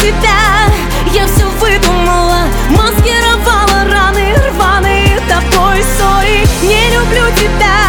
тебя, я все выдумала, маскировала раны рваные тобой ссоры. Не люблю тебя,